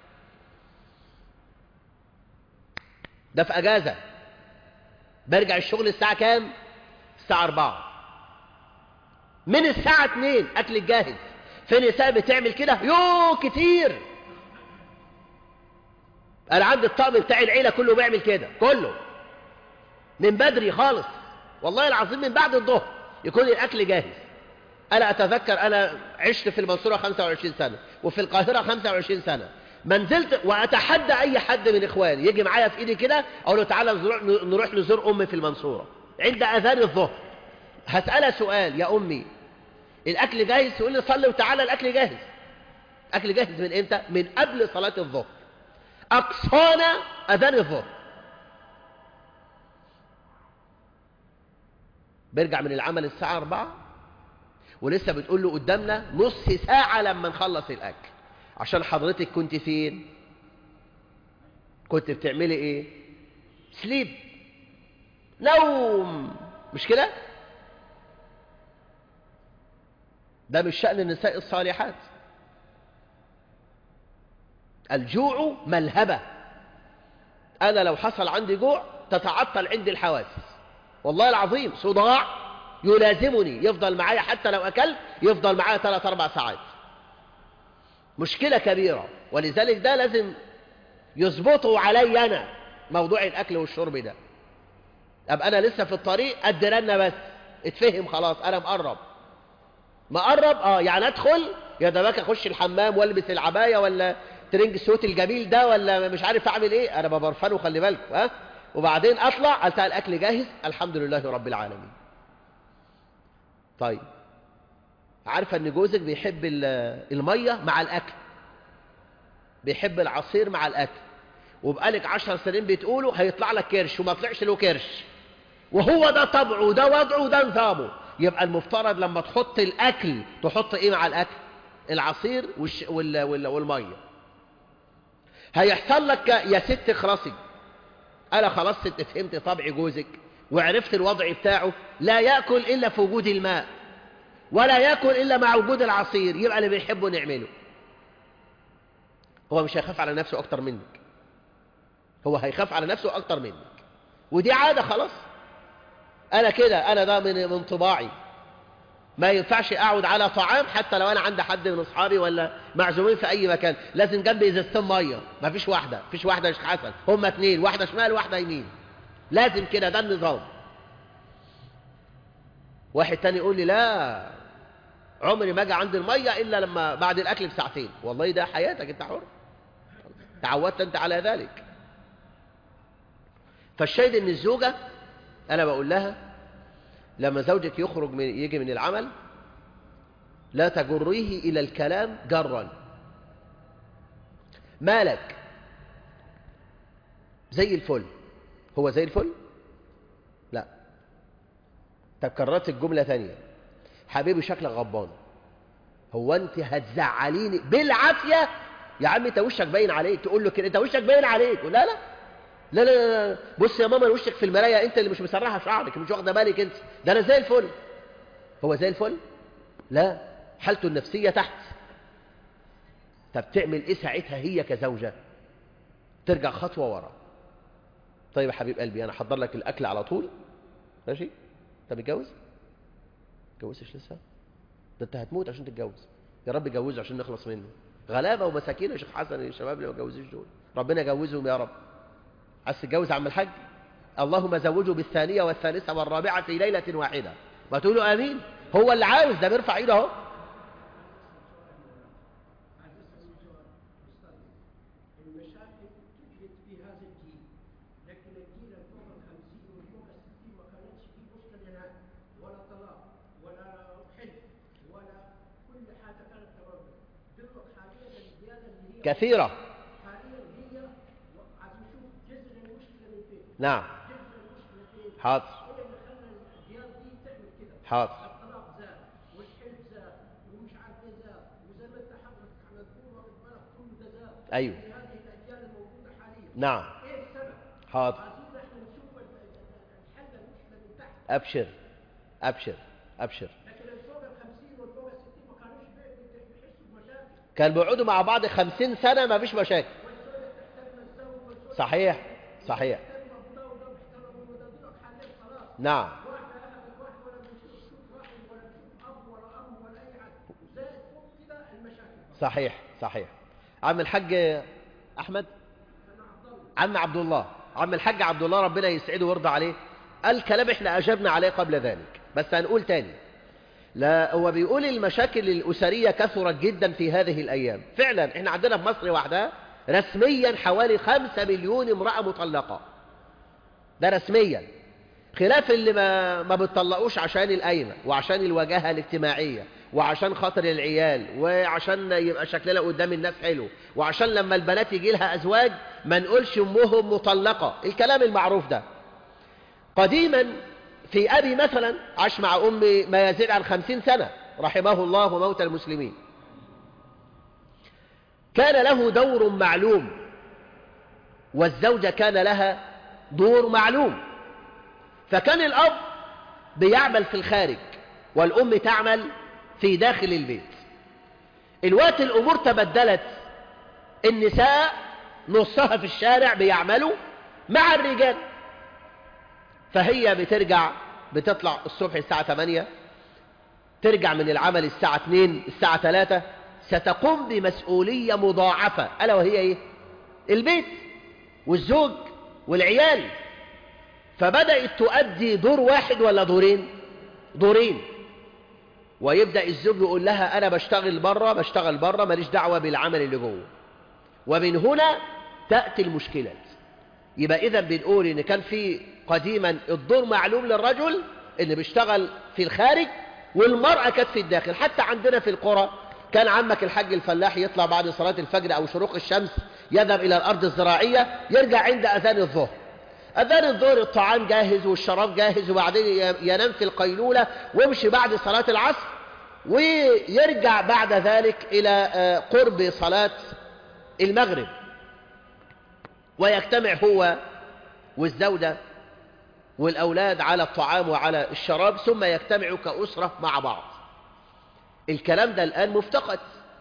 ده في أجازة. برجع الشغل الساعة كام؟ الساعة أربعة. من الساعة اتنين أكل الجاهز. في نساء بتعمل كده يو كتير. أنا عندي الطقم بتاع العيلة كله بيعمل كده، كله من بدري خالص، والله العظيم من بعد الظهر يكون الأكل جاهز. أنا أتذكر أنا عشت في المنصورة خمسة وعشرين سنة وفي القاهرة خمسة وعشرين سنة، ما نزلت وأتحدى أي حد من إخواني يجي معايا في إيدي كده أقول له تعالى نروح نزور أمي في المنصورة عند أذان الظهر. هسألها سؤال، يا أمي الأكل جاهز؟ تقول لي صلي وتعالى الأكل جاهز. الأكل جاهز من إمتى؟ من قبل صلاة الظهر، أقصانا أذان الظهر. برجع من العمل الساعة أربعة ولسه بتقول له قدامنا نص ساعة لما نخلص الأكل. عشان حضرتك كنت فين؟ كنت بتعملي إيه؟ سليب، نوم، مش كده؟ ده مش شأن النساء الصالحات. الجوع ملهبة، أنا لو حصل عندي جوع تتعطل عندي الحواس، والله العظيم صداع يلازمني، يفضل معايا حتى لو أكلت يفضل معايا ثلاث أربع ساعات. مشكلة كبيرة، ولذلك ده لازم يظبطوا علي أنا موضوع الأكل والشرب ده. أبقى أنا لسه في الطريق قد رنة بس اتفهم خلاص أنا مقرب مقرب اه يعني ادخل يا دباك اخش الحمام والبس العبايه ولا ترنج السوت الجميل ده ولا مش عارف اعمل ايه، انا ببرفنه خلي بالكم ها. وبعدين اطلع التقى الاكل جاهز الحمد لله رب العالمين. طيب عارفه ان جوزك بيحب الميه مع الاكل، بيحب العصير مع الاكل، وبقالك عشر سنين بتقولوا هيطلع لك كرش وما طلعش له كرش، وهو ده طبعه وده وضعه وده نظامه. يبقى المفترض لما تحط الأكل تحط إيه مع الأكل؟ العصير والش... وال... وال... والمية. هيحصل لك يا ست خلاصي، أنا خلاص ست فهمت طبع جوزك وعرفت الوضع بتاعه، لا يأكل إلا في وجود الماء ولا يأكل إلا مع وجود العصير، يبقى اللي بيحبه نعمله. هو مش هيخاف على نفسه أكتر منك، هو هيخاف على نفسه أكتر منك، ودي عادة خلاص. أنا كده، أنا ده من من طباعي، ما ينفعش أقعد على طعام حتى لو أنا عندي حد من أصحابي ولا معزومين في أي مكان لازم جنبي إزازتين مية، ما فيش واحدة، فيش واحدة يا شيخ حسن، هما اتنين، واحدة شمال واحدة يمين، لازم كده، ده النظام. واحد تاني يقول لي لا عمري ما أجي عند المية إلا لما بعد الأكل بساعتين، والله ده حياتك أنت حر، تعودت أنت على ذلك. فالشاهد إن الزوجة أنا بقول لها لما زوجك يخرج من يجي من العمل لا تجريه إلى الكلام جرا. مالك؟ زي الفل. هو زي الفل؟ لا. طب كررت الجملة ثانية، حبيبي شكلك غضبان، هو أنت هتزعليني بالعافية يا عم، أنت وشك باين عليك، تقول له كده أنت وشك باين عليك، لا لا لا لا لا بص يا ماما وشك في المرايه، انت اللي مش مسرحه شعرك، مش واخده بالك انت، ده انا زي الفل. هو زي الفل؟ لا، حالته النفسيه تحت. طب تعمل ايه ساعتها هي كزوجه؟ ترجع خطوه ورا. طيب يا حبيب قلبي انا احضر لك الاكل على طول، ماشي؟ طب اتجوز؟ اتجوزش لسه؟ ده انت هتموت عشان تتجوز. يا رب جوزه عشان نخلص منه، غلابه ومساكين يا شيخ حسن، الشباب اللي ما اتجوزوش دول ربنا يجوزهم يا رب. عايز تتجوز عم الحاج؟ اللهم زوجه بالثانية والثالثة والرابعة في ليلة واحدة، ما تقولوا آمين. هو اللي عاوز ده بيرفع ايده اهو. المشاكل توجد في هذا الجيل، لكن الجيل الفوق الخمسين والفوق الستين ما كانتش فيه مشكلة هناك، ولا طلاق ولا حلم ولا كل حاجة كانت تمام. دلوقتي حاليا الزيادة اللي هي كثيرة نعم. حاضر حاضر. ايوه نعم حاضر. ابشر ابشر ابشر. كان بيقعدوا مع بعض خمسين سنة ما فيش مشاكل. صحيح صحيح نعم. صحيح صحيح. عم الحاج أحمد، عم عبد الله، عم الحاج عبد الله ربنا يسعده ويرضى عليه، قال كلام احنا أجبنا عليه قبل ذلك بس هنقول تاني. لا هو بيقول المشاكل الأسرية كثرت جدا في هذه الأيام. فعلا احنا عندنا في مصر وحدها رسميا حوالي خمسة مليون امرأة مطلقة، ده رسميا، خلاف اللي ما, ما بتطلقوش عشان القايمة وعشان الواجهة الاجتماعية وعشان خاطر العيال وعشان يبقى شكلنا قدام الناس حلو وعشان لما البنات يجي لها أزواج ما نقولش أمهم مطلقة، الكلام المعروف ده. قديما في أبي مثلا عاش مع أمي ما يزيد عن خمسين سنة رحمه الله وموت المسلمين، كان له دور معلوم والزوجة كان لها دور معلوم. فكان الأب بيعمل في الخارج والأم تعمل في داخل البيت. الوقت الأمور تبدلت، النساء نصها في الشارع بيعملوا مع الرجال. فهي بترجع بتطلع الصبح الساعة ثمانية، ترجع من العمل الساعة اثنين الساعة ثلاثة، ستقوم بمسؤولية مضاعفة، ألا وهي إيه؟ البيت والزوج والعيال. فبدأت تؤدي دور واحد ولا دورين؟ دورين. ويبدأ الزوج يقول لها أنا بشتغل بره بشتغل بره ماليش دعوة بالعمل اللي جوه. ومن هنا تأتي المشكلات. يبقى إذا بنقول إن كان في قديما الدور معلوم للرجل اللي بيشتغل في الخارج، والمرأة كانت في الداخل. حتى عندنا في القرى كان عمك الحاج الفلاح يطلع بعد صلاة الفجر أو شروق الشمس يذهب إلى الأرض الزراعية، يرجع عند أذان الظهر. أذان الظهر الطعام جاهز والشراب جاهز، وبعدين ينام في القيلولة ويمشي بعد صلاة العصر، ويرجع بعد ذلك إلى قرب صلاة المغرب، ويجتمع هو والزوجة والأولاد على الطعام وعلى الشراب، ثم يجتمعوا كأسرة مع بعض. الكلام ده الآن مفتقد.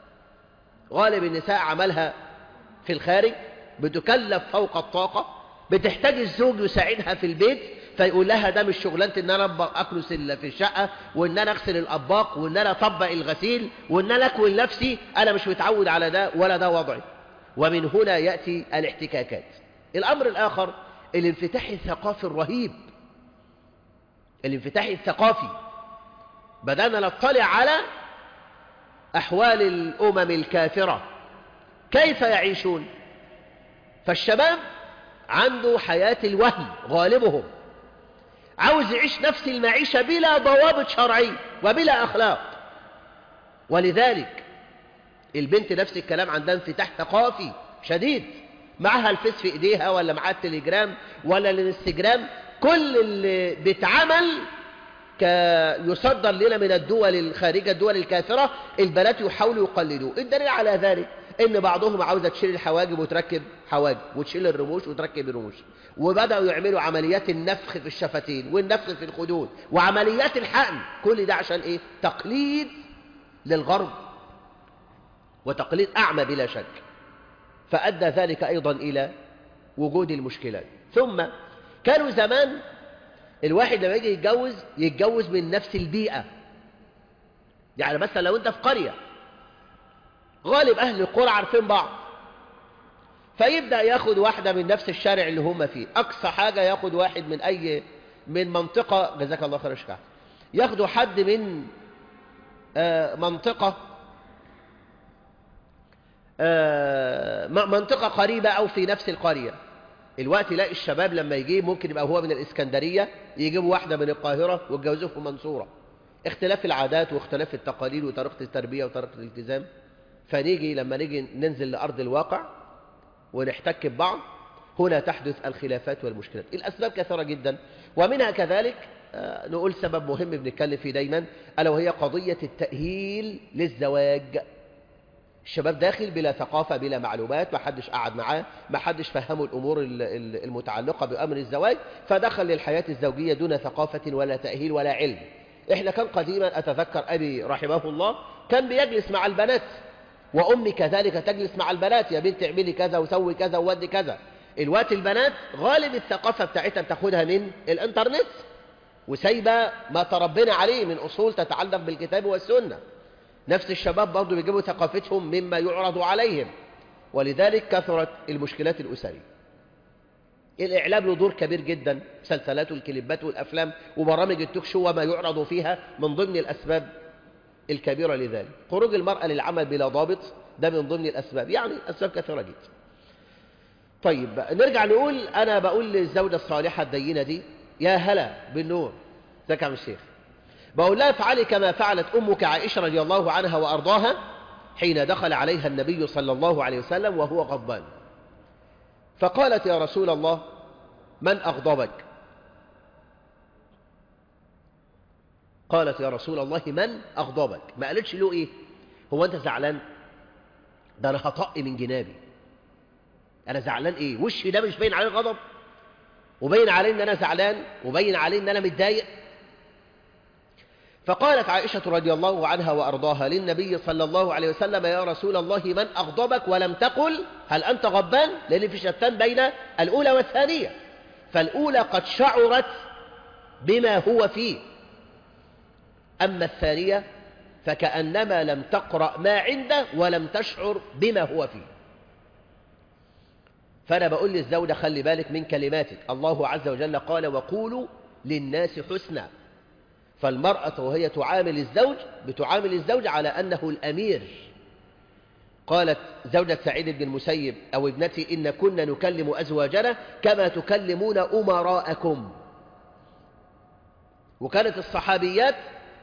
غالب النساء عملها في الخارج، بتكلف فوق الطاقة، بتحتاج الزوج يساعدها في البيت، فيقول لها ده مش شغلانتي ان انا اكنس في الشقة، وان انا اغسل الاطباق، وان انا اطبق الغسيل، وان انا اكوي لنفسي، انا مش متعود على ده ولا ده وضعي. ومن هنا يأتي الاحتكاكات. الامر الاخر الانفتاح الثقافي الرهيب. الانفتاح الثقافي، بدأنا نطلع على احوال الامم الكافرة كيف يعيشون. فالشباب عنده حياة الوهم، غالبهم عاوز يعيش نفس المعيشة بلا ضوابط شرعية وبلا أخلاق. ولذلك البنت نفس الكلام، عندها انفتاح ثقافي شديد، معها الفيس في ايديها ولا معها التليجرام ولا الانستجرام، كل اللي بيتعمل كيصدر لنا من الدول الخارجة، الدول الكافرة، البنات يحاولوا يقلدوه. الدليل على ذلك ان بعضهم عاوزة تشيل الحواجب وتركب حواجب، وتشيل الرموش وتركب الرموش، وبدأوا يعملوا عمليات النفخ في الشفتين والنفخ في الخدود وعمليات الحقن. كل ده عشان ايه؟ تقليد للغرب، وتقليد أعمى بلا شك. فأدى ذلك أيضا إلى وجود المشكلات. ثم كانوا زمان الواحد لما يجي يتجوز يتجوز من نفس البيئة. يعني مثلا لو انت في قرية، غالب أهل القرى عارفين بعض، فيبدأ ياخد واحدة من نفس الشارع اللي هم فيه. أقصى حاجة ياخد واحد من أي من منطقة، جزاك الله خير اشكع، ياخدوا حد من آه منطقة آه منطقة قريبة أو في نفس القرية. الوقت يلاقي الشباب لما يجيب ممكن يبقى هو من الإسكندرية، يجيبوا واحدة من القاهرة ويتجوزوه في منصورة. اختلاف العادات واختلاف التقاليد وطريقة التربية وطريقة الالتزام. فنيجي لما نيجي ننزل لأرض الواقع ونحتك ببعض، هنا تحدث الخلافات والمشكلات. الأسباب كثيرة جدا، ومنها كذلك نقول سبب مهم بنتكلم فيه دايما، ألا وهي قضية التأهيل للزواج. الشباب داخل بلا ثقافة بلا معلومات، ما حدش قعد معاه، ما حدش فهمه الأمور المتعلقة بأمر الزواج، فدخل للحياة الزوجية دون ثقافة ولا تأهيل ولا علم. إحنا كان قديما أتذكر أبي رحمه الله كان بيجلس مع البنات، وأمي كذلك تجلس مع البنات، يا بنت اعملي كذا وسوي كذا وودي كذا. الوقت البنات غالب الثقافة بتاعتها بتاخدها من الانترنت، وسايبة ما تربينا عليه من أصول تتعلق بالكتاب والسنة. نفس الشباب برضو بيجيبوا ثقافتهم مما يعرض عليهم، ولذلك كثرت المشكلات الأسرية. الإعلام له دور كبير جدا، مسلسلات والكليبات والأفلام وبرامج التوك شو وما يعرض فيها من ضمن الأسباب الكبيرة لذلك. خروج المرأة للعمل بلا ضابط ده من ضمن الأسباب، يعني أسباب كثيرة جدا. طيب نرجع نقول، أنا بقول للزوجة الصالحة الدينة دي يا هلا بالنور، ازيك يا عم الشيخ، بقول لها افعلي كما فعلت أمك عائشة رضي الله عنها وأرضاها حين دخل عليها النبي صلى الله عليه وسلم وهو غضبان، فقالت يا رسول الله من أغضبك؟ قالت يا رسول الله من أغضبك؟ ما قالتش له إيه؟ هو أنت زعلان؟ ده أنا هطق من جنابي، أنا زعلان إيه؟ وشي ده مش باين عليه الغضب، وبين عليه إن أنا زعلان، وبين عليه إن أنا متضايق. فقالت عائشة رضي الله عنها وأرضاها للنبي صلى الله عليه وسلم: يا رسول الله، من أغضبك ولم تقل هل أنت غضبان؟ لأن في شتان بين الأولى والثانية. فالأولى قد شعرت بما هو فيه، أما الثانية فكأنما لم تقرأ ما عنده ولم تشعر بما هو فيه. فأنا بقول للزوجة: خلي بالك من كلماتك، الله عز وجل قال: وقولوا للناس حسنا. فالمرأة وهي تعامل الزوج بتعامل الزوج على أنه الأمير. قالت زوجة سعيد بن المسيب: أو ابنتي، إن كنا نكلم أزواجنا كما تكلمون أمراءكم. وكانت الصحابيات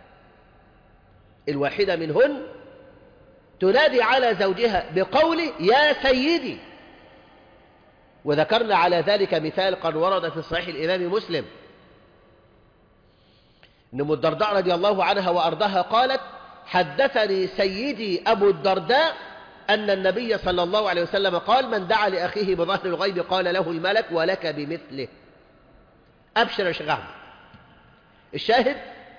الواحدة منهن تنادي على زوجها بقوله: يا سيدي. وذكرنا على ذلك مثال قد ورد في صحيح الإمام مسلم، أن أم الدرداء رضي الله عنها وأرضاها قالت: حدثني سيدي أبو الدرداء أن النبي صلى الله عليه وسلم قال: من دعا لأخيه بظهر الغيب قال له الملك: ولك بمثله. أبشر يا شيخ أحمد. الشاهد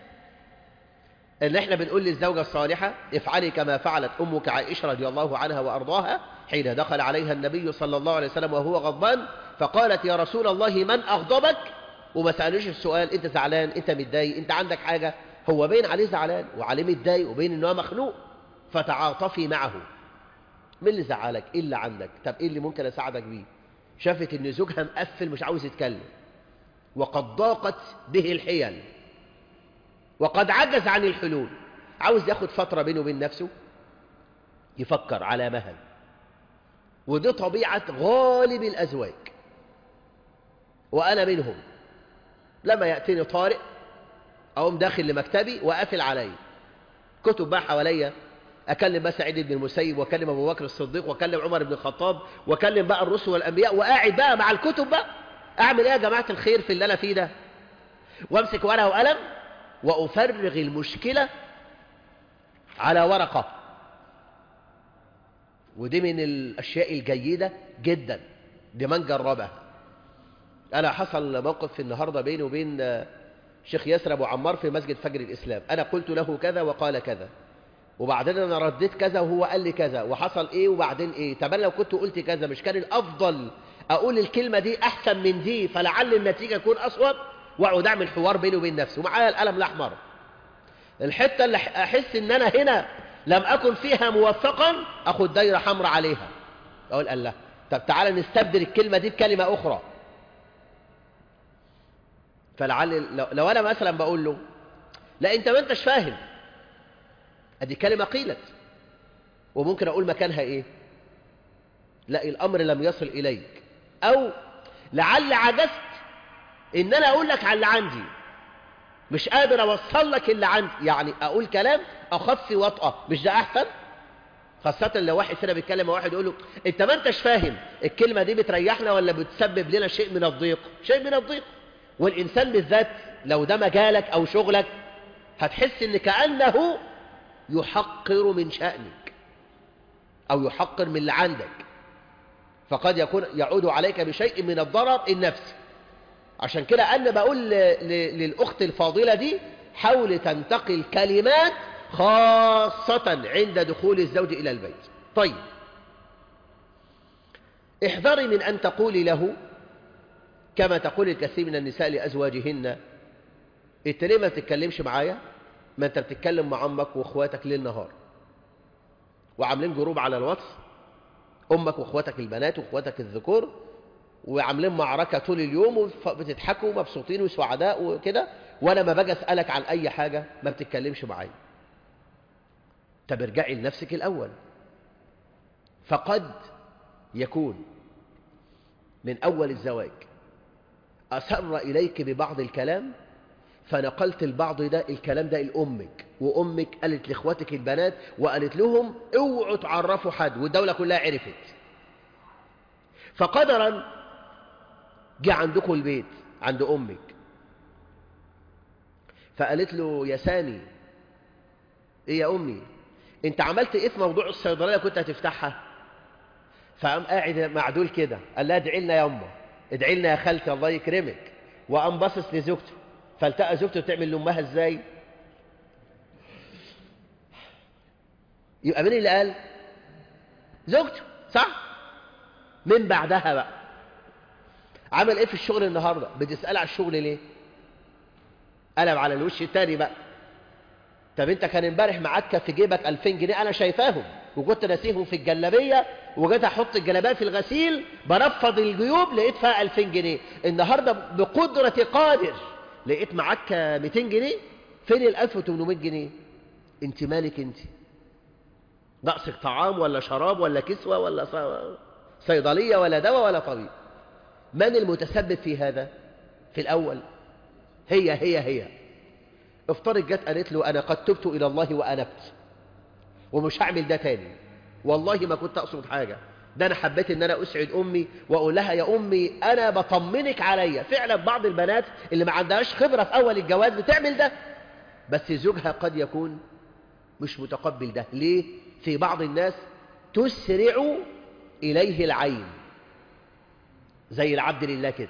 أن احنا بنقول للزوجة الصالحة: افعلي كما فعلت أمك عائشة رضي الله عنها وأرضاها حين دخل عليها النبي صلى الله عليه وسلم وهو غضبان، فقالت: يا رسول الله، من أغضبك؟ وما سألوش السؤال: انت زعلان، انت متضايق، انت عندك حاجة. هو بين عليه زعلان وعليه متضايق وبين انه مخنوق، فتعاطفي معه. من اللي زعلك؟ ايه اللي عندك؟ طب ايه اللي ممكن اساعدك بيه؟ شافت ان زوجها مقفل مش عاوز يتكلم، وقد ضاقت به الحيل، وقد عجز عن الحلول، عاوز ياخد فترة بينه وبين نفسه يفكر على مهل. ودي طبيعة غالب الأزواج، وأنا منهم. لما يأتيني طارئ أقوم داخل لمكتبي وأقفل علي كتب بقى حواليا، أكلم بقى سعيد بن المسيب، وأكلم أبو بكر الصديق، وأكلم عمر بن الخطاب، وأكلم بقى الرسل والأنبياء، وقاعد بقى مع الكتب بقى. أعمل إيه يا جماعة الخير في اللي أنا فيه ده؟ وأمسك ورقة وقلم وأفرغ المشكلة على ورقة. ودي من الأشياء الجيدة جدا، دي من جربها. أنا حصل موقف في النهاردة بيني وبين شيخ ياسر أبو عمار في مسجد فجر الإسلام. أنا قلت له كذا وقال كذا، وبعدين أنا رديت كذا وهو قال لي كذا، وحصل إيه وبعدين إيه. طب أنا لو كنت قلت كذا مش كان الأفضل أقول الكلمة دي أحسن من دي، فلعل النتيجة تكون أصوب؟ وأقعد أعمل حوار بيني وبين نفسي ومعايا القلم الأحمر. الحتة اللي أحس إن أنا هنا لم أكن فيها موفقا أخد دايرة حمراء عليها، أقول الله، طب تعالى نستبدل الكلمة دي بكلمة أخرى. فلعل لو, لو أنا مثلا بقول له: لا أنت ما أنتش فاهم، أدي كلمة قيلت، وممكن أقول مكانها إيه؟ لا، الأمر لم يصل إليك، أو لعل عجزت إن أنا أقول لك على اللي عندي، مش قادر أوصل لك اللي عندي، يعني أقول كلام أخف وطأة. مش ده أحسن؟ خاصة لو واحد فينا بيتكلم مع واحد يقول له: أنت ما أنتش فاهم، الكلمة دي بتريحنا ولا بتسبب لنا شيء من الضيق؟ شيء من الضيق. والإنسان بالذات لو ده مجالك أو شغلك هتحس إن كأنه يحقر من شأنك أو يحقر من اللي عندك، فقد يكون يعود عليك بشيء من الضرر النفسي. عشان كده أنا بقول للأخت الفاضلة دي: حاول تنتقي الكلمات خاصة عند دخول الزوج إلى البيت. طيب، احذري من أن تقولي له كما تقول الكثير من النساء لأزواجهن: انت ليه ما بتتكلمش معايا؟ ما انت بتتكلم مع امك واخواتك ليل نهار، وعاملين جروب على الواتس، امك واخواتك البنات واخواتك الذكور، وعاملين معركة طول اليوم وبتضحكوا ومبسوطين وسعداء وكده، وانا ما باجي اسالك عن اي حاجة ما بتتكلمش معايا. طب ارجعي لنفسك الاول. فقد يكون من اول الزواج أسر إليك ببعض الكلام، فنقلت البعض ده الكلام ده لأمك، وأمك قالت لإخواتك البنات وقالت لهم: اوعوا تعرفوا حد، والدولة كلها عرفت. فقدرا جاء عندكم البيت عند أمك، فقالت له: يا سامي، إيه يا أمي، أنت عملت إيه في موضوع الصيدلية كنت هتفتحها؟ فقام قاعد معدول كده، قال لها: ادعي لنا يا أمه، ادعي لنا يا خالتي الله يكرمك. وقام باصص لزوجته، فالتقى زوجته تعمل لأمها ازاي؟ يبقى مين اللي قال؟ زوجته، صح؟ من بعدها بقى عمل ايه في الشغل النهارده؟ بتسأل على الشغل ليه؟ قلب على الوش التاني بقى. طب انت كان امبارح معاك في جيبك ألفين جنيه انا شايفاهم وكنت ناسيهم في الجلابيه، وجيت احط الجلابيه في الغسيل بنفض الجيوب لقيت فيها ألفين جنيه. النهارده بقدرة قادر لقيت معاك مئتين جنيه، فين ال ألف وثمانمائة جنيه؟ انت مالك انت؟ ناقصك طعام ولا شراب ولا كسوة ولا صيدلية ولا دواء ولا طبيب؟ من المتسبب في هذا؟ في الأول هي هي هي افترض جت قالت له أنا قد تبت إلى الله وأنبت ومش هعمل ده تاني، والله ما كنت أقصد حاجة، ده أنا حبيت إن أنا أسعد أمي وأقول لها يا أمي أنا بطمنك عليا. فعلا بعض البنات اللي ما عندهاش خبرة في أول الجواز بتعمل ده، بس زوجها قد يكون مش متقبل ده. ليه؟ في بعض الناس تسرع إليه العين زي العبد لله كده.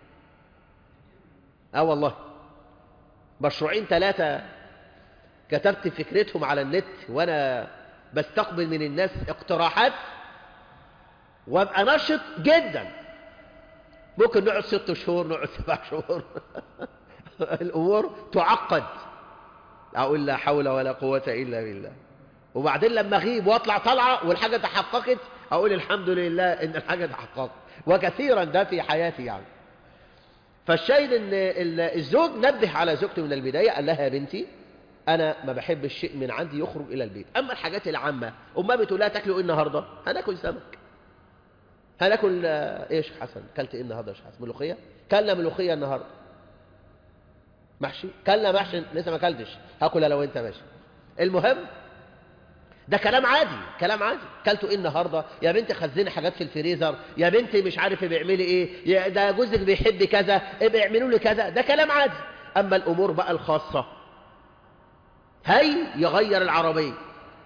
اه والله مشروعين ثلاثة كتبت فكرتهم على النت وأنا بستقبل من الناس اقتراحات وابقى نشط جدا. ممكن نقعد ست شهور نقعد سبع شهور الأمور تعقد، أقول لا حول ولا قوة إلا بالله. وبعدين لما أغيب وأطلع طلعة والحاجة تحققت أقول الحمد لله إن الحاجة تحققت، وكثيرا ده في حياتي يعني. فالشاهد إن الزوج نبه على زوجته من البداية، قال لها يا بنتي أنا ما بحب الشيء من عندي يخرج إلى البيت. أما الحاجات العامة أمها بتقول لها تاكلوا إيه النهاردة؟ هناكل سمك. هناكل إيش حسن؟ كلت إيه النهاردة يا حسن؟ ملوخية؟ كلنا ملوخية النهاردة. محشي؟ كلنا محشي لسه ما كلتش، هاكل لو أنت ماشي. المهم ده كلام عادي، كلام عادي. كلتوا ايه النهارده؟ يا بنتي خزني حاجات في الفريزر، يا بنتي مش عارف بيعملي ايه، يا ده جوزك بيحب كذا، ابقى اعملوا لي كذا، ده كلام عادي. اما الامور بقى الخاصه، هي يغير العربيه.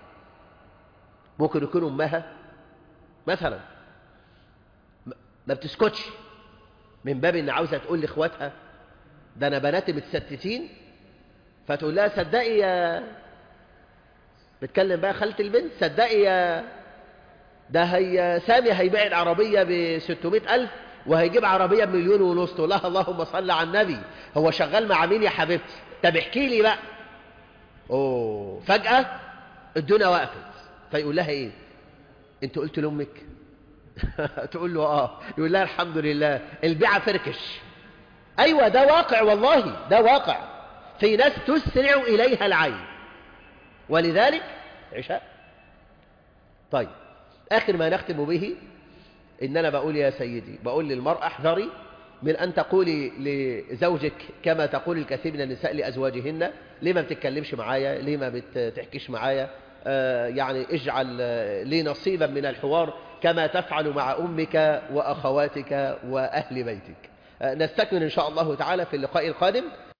ممكن يكون امها مثلا ما بتسكتش من باب ان عاوزه تقول لاخواتها ده انا بناتي متستتين، فتقول لها صدقي يا بتكلم بقى خالة البنت، صدقي يا ده هي سامي هيبيع العربية ب ستمائة ألف وهيجيب عربية بمليون ونص. تقول لها اللهم صل على النبي، هو شغال مع مين يا حبيبتي؟ طب احكي لي بقى. اوه فجأة الدنيا وقفت. فيقول لها ايه؟ انت قلت لامك؟ تقول له اه. يقول لها الحمد لله البيعة فركش. ايوه ده واقع، والله ده واقع. في ناس تسرع اليها العين ولذلك عشاء. طيب آخر ما نختم به إن أنا بقول يا سيدي، بقول للمرأة احذري من أن تقولي لزوجك كما تقول الكثير من النساء لأزواجهن ليه ما بتتكلمش معايا، ليه ما بتحكيش معايا، آه يعني اجعل لي نصيبا من الحوار كما تفعل مع أمك وأخواتك وأهل بيتك. آه نستكمل إن شاء الله تعالى في اللقاء القادم.